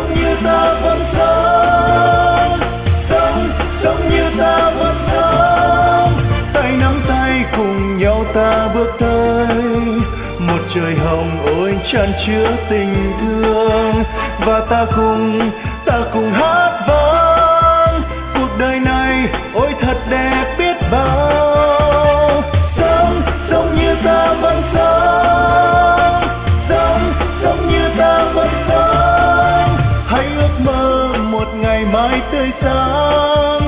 sống như ta vẫn sống, sống như ta vẫn sống. Tay nắm tay cùng nhau ta bước tới một trời hồng ôi chan chứa tình thương, và ta cùng hát vang cuộc đời này ôi thật đẹp biết bao. Sống như ta vẫn sống, sống như ta vẫn sống. Hãy ước mơ một ngày mai tươi sáng.